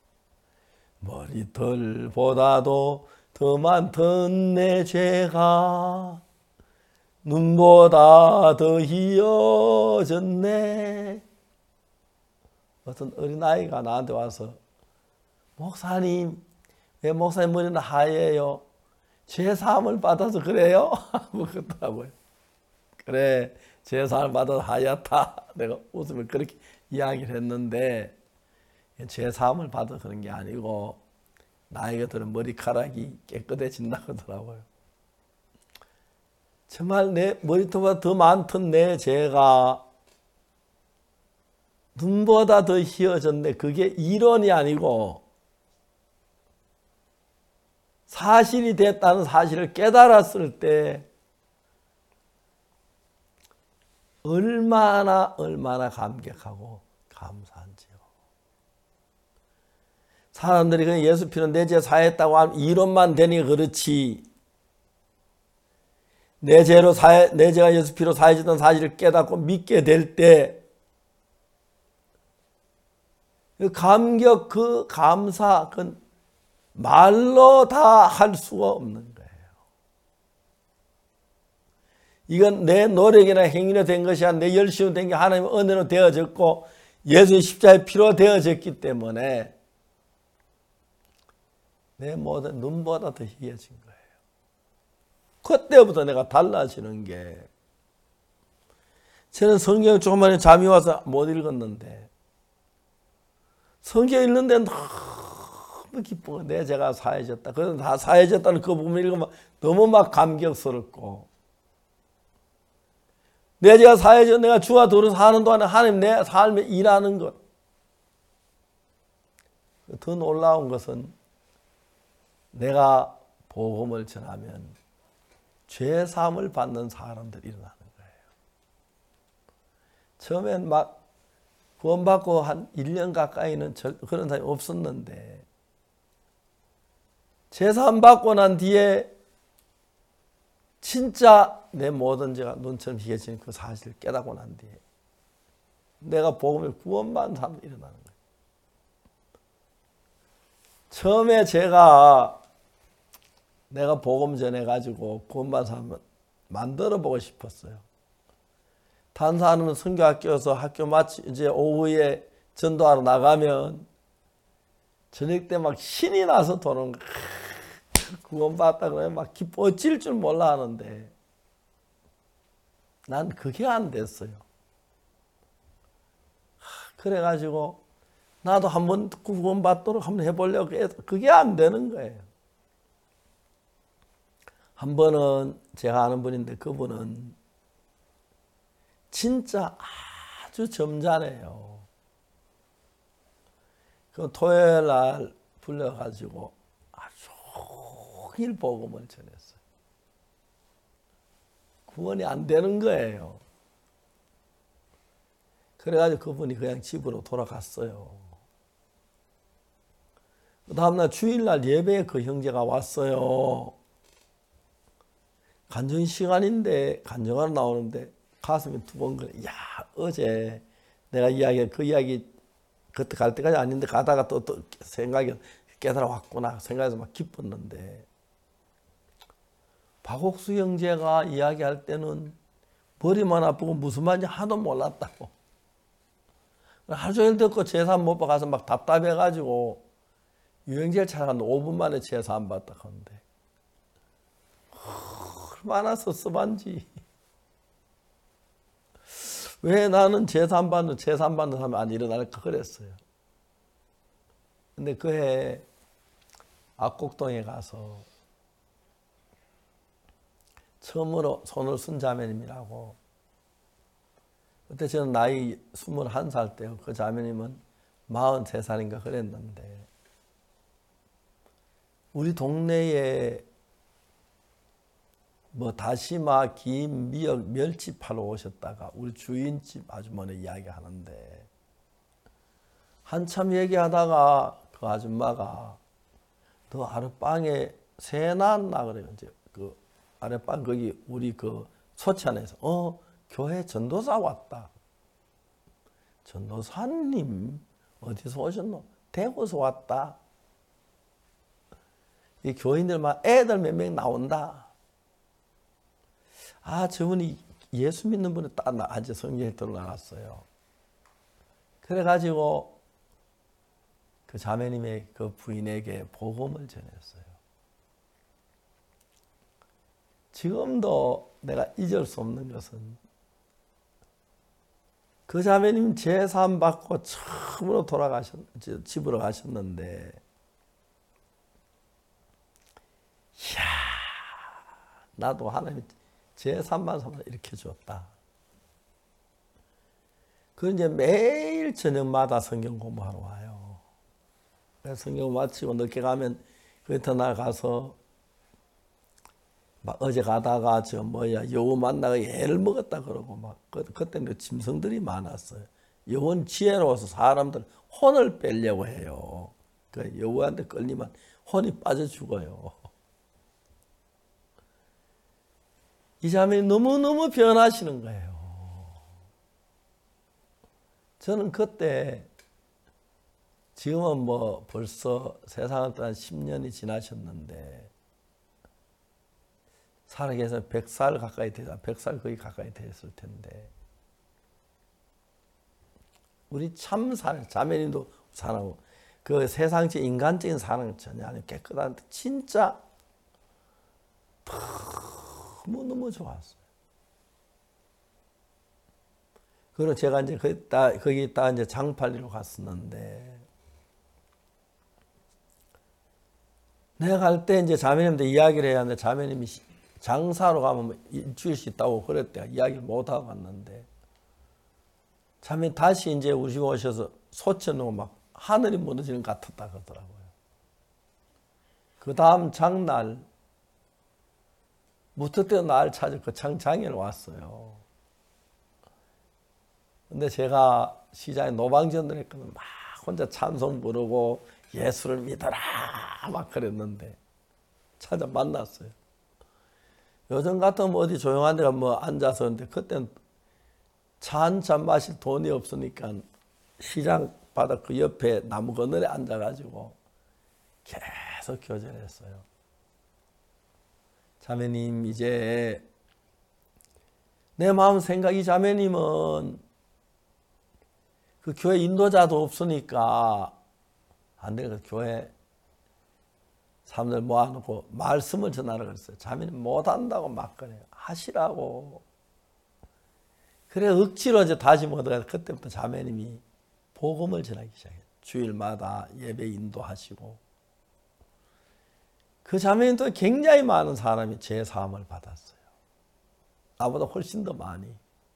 머리털보다도 더 많던 내 죄가 눈보다 더 희어졌네. 어떤 어린아이가 나한테 와서 목사님 왜 목사님 머리는 하얘요? 죄사함을 받아서 그래요? 묻더라고요. 그래 죄사함을 받아서 하얗다. 내가 웃으면 그렇게 이야기를 했는데 죄사함을 받아서 그런 게 아니고 나이가 들은 머리카락이 깨끗해진다고 하더라고요. 정말 내 머리털보다 더 많던 내 죄가 눈보다 더 희어졌네. 그게 이론이 아니고 사실이 됐다는 사실을 깨달았을 때 얼마나 얼마나 감격하고 감사한지요. 사람들이 그냥 예수 피로 내 죄 사했다고 하면 이론만 되니 그렇지 내 죄로 사해, 내 죄가 예수 피로 사해졌다는 사실을 깨닫고 믿게 될 때 그 감격, 그 감사, 그 말로 다 할 수가 없는 거예요. 이건 내 노력이나 행위로 된 것이 아니라 내 열심으로 된 게 하나님의 은혜로 되어졌고 예수의 십자가의 피로 되어졌기 때문에 내 모든 눈보다 더 희해진 거예요. 그때부터 내가 달라지는 게 저는 성경을 조금만에 잠이 와서 못 읽었는데 성경 읽는데 너무 기쁘고 내 죄가 사해졌다. 그래서 다 사해졌다는 그 부분 읽으면 너무 막 감격스럽고 내 죄가 사해져 내가 주와 더불어 사는 동안에 하나님 내 삶에 일하는 것. 더 놀라운 것은 내가 복음을 전하면 죄 사함을 받는 사람들이 일어나는 거예요. 처음엔 막 구원받고 한 일 년 가까이는 그런 사람이 없었는데 죄 사함 받고 난 뒤에 진짜 내 모든 죄가 눈처럼 희해지는 그 사실을 깨닫고 난 뒤에 내가 복음을 구원받는 사람들이 일어나는 거예요. 처음에 제가 내가 복음 전해가지고 구원받은 사람을 만들어 보고 싶었어요. 다른 사람은 선교학교에서 학교 마치 이제 오후에 전도하러 나가면 저녁 때 막 신이 나서 도는 거예요. 구원받았다 그러면 막 기뻐 어찔 줄 몰라 하는데 난 그게 안 됐어요. 그래가지고 나도 한번 구원받도록 한번 해보려고 해서 그게 안 되는 거예요. 한 번은 제가 아는 분인데 그분은 진짜 아주 점잖아요. 그 토요일 날 불러가지고 아주 종일 복음을 전했어요. 구원이 안 되는 거예요. 그래가지고 그분이 그냥 집으로 돌아갔어요. 그 다음날 주일날 예배에 그 형제가 왔어요. 간증 시간인데 간증하러 나오는데 가슴이 두근거려. 야 어제 내가 이야기 그 이야기 그때 갈 때까지 아닌데 가다가 또, 또 생각이 깨달아 왔구나 생각해서 막 기뻤는데 박옥수 형제가 이야기할 때는 머리만 아프고 무슨 말인지 하나도 몰랐다고. 하루 종일 듣고 제사 못 받아서 막 답답해가지고 유영재를 찾아갔는데 오 분 만에 제사 안 받다 하는데 얼마나 섭섭한지. 왜 나는 제사 안 받는 제사 안 받는 사람이 안 일어날까 그랬어요. 근데 그해 압곡동에 가서 처음으로 손을 쓴 자매님이라고. 그때 저는 나이 스물한 살 때요. 그 자매님은 마흔세 살인가 그랬는데 우리 동네에 뭐 다시마, 김, 미역, 멸치 팔러 오셨다가 우리 주인집 아주머니 이야기하는데 한참 얘기하다가 그 아줌마가 너 아랫방에 새 낳았나 그래요. 이제 그 아랫방 거기 우리 그 소천에서 어 교회 전도사 왔다. 전도사님 어디서 오셨노? 대구에서 왔다. 이 교인들만 애들 몇 명 나온다. 아, 저분이 예수 믿는 분이 딱 앉아 성경에 들어나갔어요. 그래가지고 그 자매님의 그 부인에게 복음을 전했어요. 지금도 내가 잊을 수 없는 것은 그 자매님 제삼 받고 처음으로 돌아가셨, 집으로 가셨는데, 이야, 나도 하나님이 제삼만 삼만 이렇게 줬다. 그 이제 매일 저녁마다 성경 공부하러 와요. 그래서 성경 마치고 늦게 가면 그 이튿날 가서 막 어제 가다가 저 뭐야 여우 만나가 애를 먹었다 그러고 막 그, 그때는 짐승들이 많았어요. 여우는 지혜로워서 사람들 혼을 빼려고 해요. 그 여우한테 끌리면 혼이 빠져 죽어요. 이 자매는 너무너무 변하시는 거예요. 저는 그때 지금은 뭐 벌써 세상을 떠난 십 년이 지나셨는데 살아계서 백 살 가까이 되다, 백 살 거의 가까이 됐을 텐데, 우리 참 살, 자매님도 사랑하고, 그 세상적 인간적인 사랑은 전혀 아니고 깨끗한데, 진짜 너무너무 좋았어요. 그리고 제가 이제 거기 딱, 거기 딱 이제 장팔리로 갔었는데, 내가 갈 때 이제 자매님한테 이야기를 해야 하는데, 자매님이 장사로 가면 일주일씩 있다고 그랬대. 이야기를 못하고 갔는데. 자매 다시 이제 우리 집 오셔서 소천으로 막 하늘이 무너지는 것 같았다 그러더라고요. 그 다음 장날, 무턱대고 날 찾아 그 장장에 왔어요. 근데 제가 시장에 노방전을 했거든. 막 혼자 찬송 부르고 예수를 믿어라 막 그랬는데 찾아 만났어요. 요즘 같으면 어디 조용한 데가 뭐 앉아서 했는데 그때는 차 한 잔 마실 돈이 없으니까 시장 바닥 그 옆에 나무 그늘에 앉아가지고 계속 교제했어요. 자매님 이제 내 마음 생각이 자매님은 그 교회 인도자도 없으니까 안 되니까 교회 사람들 모아놓고 말씀을 전하라고 그랬어요. 자매님 못한다고 막 그래요. 하시라고. 그래 억지로 이제 다시 못 얻어가서 그때부터 자매님이 복음을 전하기 시작해요. 주일마다 예배 인도하시고. 그 자매님도 굉장히 많은 사람이 제사함을 받았어요. 나보다 훨씬 더 많이.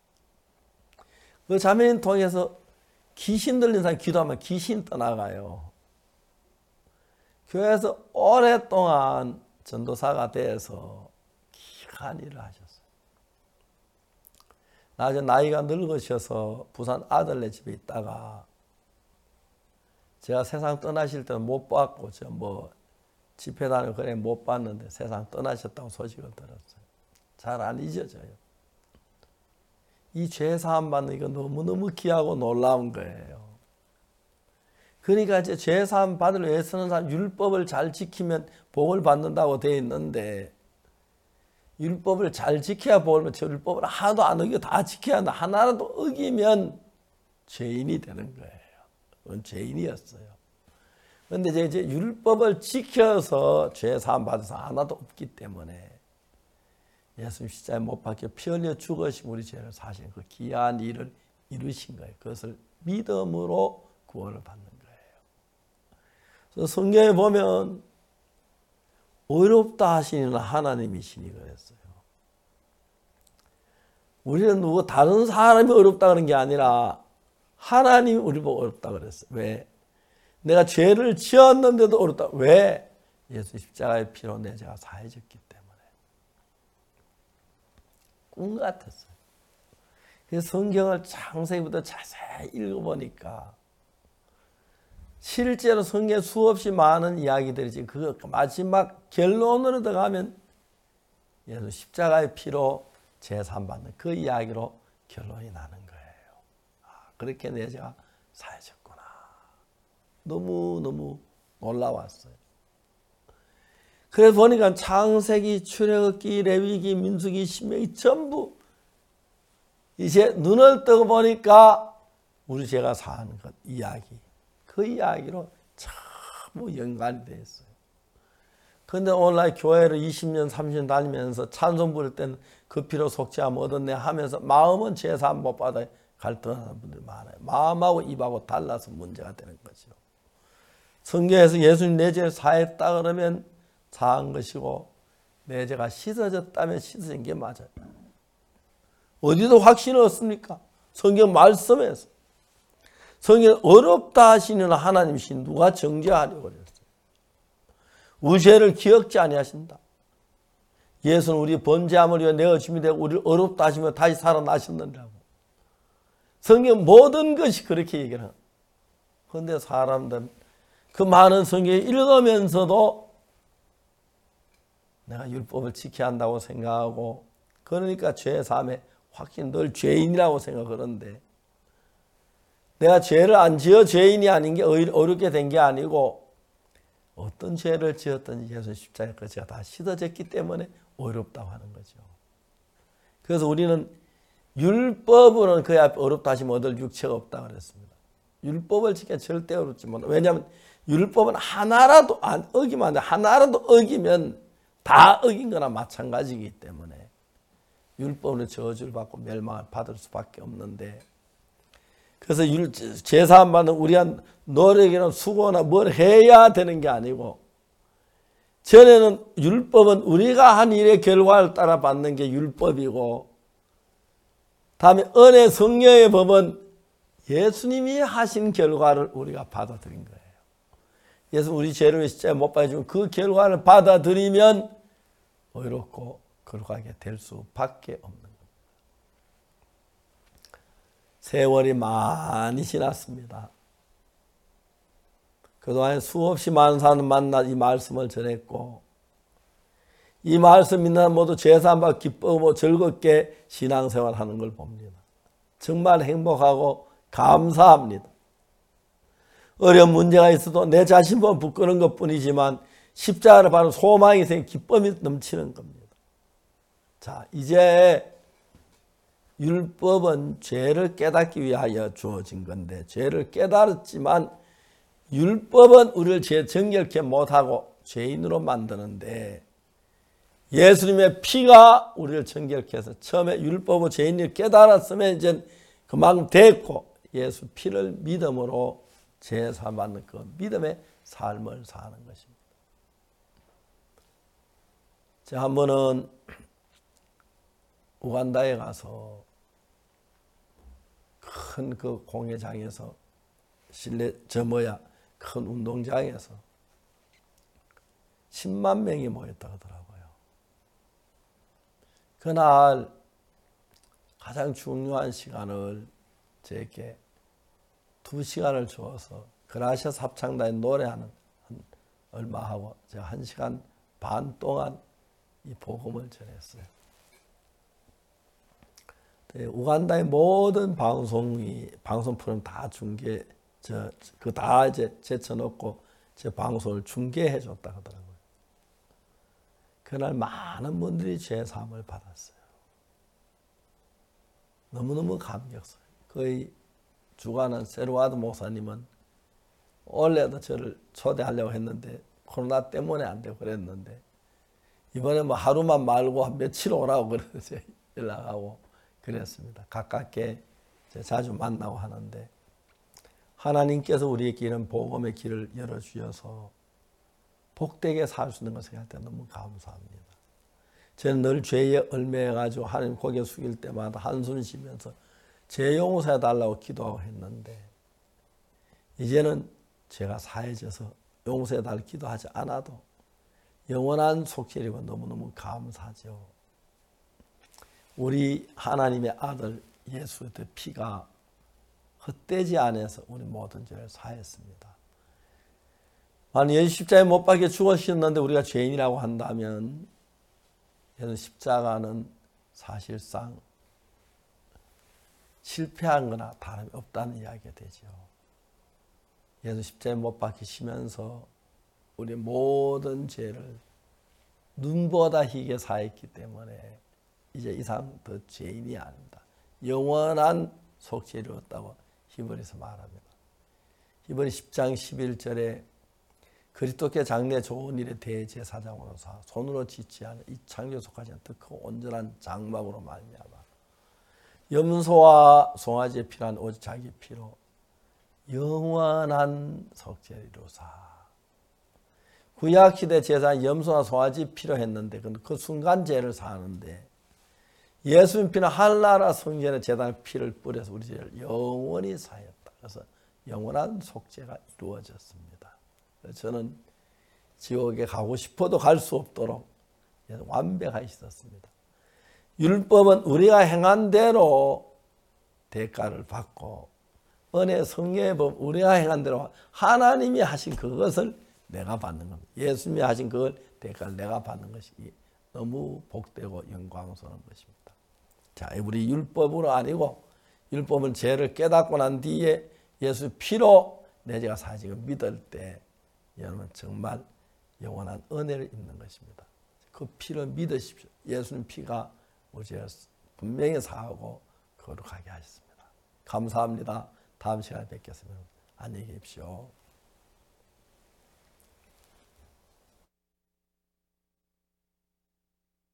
그 자매님 통해서 귀신 들린 사람이 기도하면 귀신 떠나가요. 교회에서 오랫동안 전도사가 돼서 귀한 일을 하셨어요. 나중에 나이가 늙으셔서 부산 아들네 집에 있다가 제가 세상 떠나실 때는 못 봤고 저 뭐 집회 다니고 그래 못 봤는데 세상 떠나셨다고 소식을 들었어요. 잘 안 잊어져요. 이 죄사함 받는 이거 너무너무 귀하고 놀라운 거예요. 그러니까 이제 죄사함 받으려 애쓰는 사람 율법을 잘 지키면 복을 받는다고 되어 있는데 율법을 잘 지켜야 복을 받는 저 율법을 하나도 안 어기고 다 지켜야 한다. 하나라도 어기면 죄인이 되는 거예요. 그건 죄인이었어요. 그런데 이제 율법을 지켜서 죄사함 받아서 하나도 없기 때문에 예수님 십자가에 못 박혀 피 흘려 죽으시고 우리 죄를 사신 그 귀한 일을 이루신 거예요. 그것을 믿음으로 구원을 받는 거예요. 그래서 성경에 보면 어렵다 하시는 하나님이시니 그랬어요. 우리는 누구 다른 사람이 어렵다 그런 게 아니라 하나님이 우리 보고 어렵다 그랬어요. 왜? 내가 죄를 지었는데도 어렵다. 왜? 예수 십자가의 피로 내 죄가 사해졌기 때문에. 꿈 같았어요. 그래서 성경을 창세기부터 자세히 읽어보니까 실제로 성경에 수없이 많은 이야기들이 지금 그 마지막 결론으로 들어가면 예수 십자가의 피로 제사함 받는 그 이야기로 결론이 나는 거예요. 아, 그렇게 내 죄가 사해졌구나. 너무너무 놀라웠어요. 그래서 보니까 창세기, 출애굽기, 레위기, 민수기, 신명기 전부 이제 눈을 뜨고 보니까 우리 죄가 사하는 것 이야기, 그 이야기로 전부 연관이 되어 있어요. 그런데 오늘날 교회를 이십 년, 삼십 년 다니면서 찬송 부를 때는 그 피로 속죄함 얻었네 하면서 마음은 죄 사함 못 받아 갈등하는 분들이 많아요. 마음하고 입하고 달라서 문제가 되는 거죠. 성경에서 예수님 내 죄를 사했다 그러면 사한 것이고, 내 죄가 씻어졌다면 씻어진 게 맞아요. 어디도 확신이 없습니까? 성경 말씀에서. 성경 어렵다 하시는 하나님이신 누가 정죄하려고 그랬어요. 우리 죄를 기억지 아니하신다. 예수는 우리 범죄함을 위해 내어짐이 되고 우리를 어렵다 하시며 다시 살아나셨느라고. 성경 모든 것이 그렇게 얘기를 합니다. 그런데 사람들은 그 많은 성경을 읽으면서도 내가 율법을 지켜야 한다고 생각하고, 그러니까 죄 사함에 확신, 늘 죄인이라고 생각하는데, 내가 죄를 안 지어 죄인이 아닌 게 어렵게 된 게 아니고, 어떤 죄를 지었든지 예수 십자가에 그 죄가 다 씻어졌기 때문에 어렵다고 하는 거죠. 그래서 우리는 율법으로는 그 앞에 어렵다 하시면 얻을 육체가 없다 그랬습니다. 율법을 지켜 절대 어렵지 못해. 왜냐하면 율법은 하나라도 안 어기면 안 돼. 하나라도 어기면 다 어긴 거나 마찬가지이기 때문에 율법은 저주를 받고 멸망을 받을 수밖에 없는데, 그래서 제사함 받는 우리한 노력이나 수고나 뭘 해야 되는 게 아니고, 전에는 율법은 우리가 한 일의 결과를 따라 받는 게 율법이고, 다음에 은혜 성령의 법은 예수님이 하신 결과를 우리가 받아들인 거예요. 예수 우리 죄를 위해 십자가에 못 박아주면 그 결과를 받아들이면 의롭고 거룩하게 될 수밖에 없는 겁니다. 세월이 많이 지났습니다. 그동안 수없이 많은 사람을 만나 이 말씀을 전했고, 이 말씀 믿는 모두 제사함과 기쁘고 즐겁게 신앙생활하는 걸 봅니다. 정말 행복하고 감사합니다. 어려운 문제가 있어도 내 자신 보면 부끄러운 것뿐이지만 십자가를 바로 소망이 생 기쁨이 넘치는 겁니다. 자, 이제 율법은 죄를 깨닫기 위하여 주어진 건데, 죄를 깨달았지만 율법은 우리를 죄 정결케 못하고 죄인으로 만드는데, 예수님의 피가 우리를 정결케 해서 처음에 율법을 죄인을 깨달았으면 이제 그만큼 됐고, 예수 피를 믿음으로 제사 받는 그 믿음의 삶을 사는 것입니다. 제가 한 번은 우간다에 가서 큰 그 공회장에서 실내 저 뭐야 큰 운동장에서 십만 명이 모였다 하더라고요. 그날 가장 중요한 시간을 제게 두 시간을 주어서 그라시아스 합창단에 노래하는 얼마 하고 제가 한 시간 반 동안 이 복음을 전했어요. 우간다의 모든 방송이 방송 프로그램 다 중계 저 그 다 이제 제쳐놓고 제 방송을 중계해 줬다 하더라고요. 그날 많은 분들이 죄 사함을 받았어요. 너무너무 감격스러워요. 거의 주관한 세르와드 목사님은 원래도 저를 초대하려고 했는데 코로나 때문에 안 되고 그랬는데, 이번에 뭐 하루만 말고 한 며칠 오라고 그래서 연락하고 그랬습니다. 가깝게 자주 만나고 하는데, 하나님께서 우리에게 이런 복음의 길을 열어주셔서 복되게 살 수 있는 것을 생각할 때 너무 감사합니다. 저는 늘 죄에 얽매여가지고 하나님 고개 숙일 때마다 한숨 쉬면서 죄 용서해 달라고 기도하고 했는데, 이제는 죄가 사해져서 용서해 달라고 기도하지 않아도 영원한 속죄이고 너무너무 감사하죠. 우리 하나님의 아들 예수의 피가 헛되지 않아서 우리 모든 죄를 사했습니다. 만약 예수 십자가에 못 박혀 죽으셨는데 우리가 죄인이라고 한다면, 예수 십자가는 사실상 실패한 거나 다름이 없다는 이야기가 되죠. 예수 십자가에 못 박히시면서 우리 모든 죄를 눈보다 희게 사했기 때문에 이제 이상 더 죄인이 아닙니다. 영원한 속죄를 얻었다고 히브리서 말합니다. 히브리 십 장 십일 절에 그리스도께 장래 좋은 일의 대제사장으로서 손으로 짓지 않은 이 창조 속하지 않은 그 온전한 장막으로 말미암아 염소와 송아지의 피란 오직 자기 피로 영원한 속죄를 이루사. 구약시대 제사는 염소나 송아지 피로 했는데 그 순간 죄를 사하는데 예수님 피는 하늘나라 성전의 제단의 피를 뿌려서 우리 죄를 영원히 사했다. 그래서 영원한 속죄가 이루어졌습니다. 저는 지옥에 가고 싶어도 갈 수 없도록 완벽하셨습니다. 율법은 우리가 행한 대로 대가를 받고 은혜 성령의 법 우리가 행한 대로 하나님이 하신 그것을 내가 받는 겁니다. 예수님이 하신 그걸 대가를 내가 받는 것이 너무 복되고 영광스러운 것입니다. 자, 우리 율법으로 아니고 율법은 죄를 깨닫고 난 뒤에 예수 피로 내 죄가 사해진 걸 믿을 때 여러분 정말 영원한 은혜를 입는 것입니다. 그 피를 믿으십시오. 예수님 피가 우리 죄를 분명히 사하고 거룩하게 하셨습니다. 감사합니다. 다음 시간에 뵙겠습니다. 안녕히 계십시오.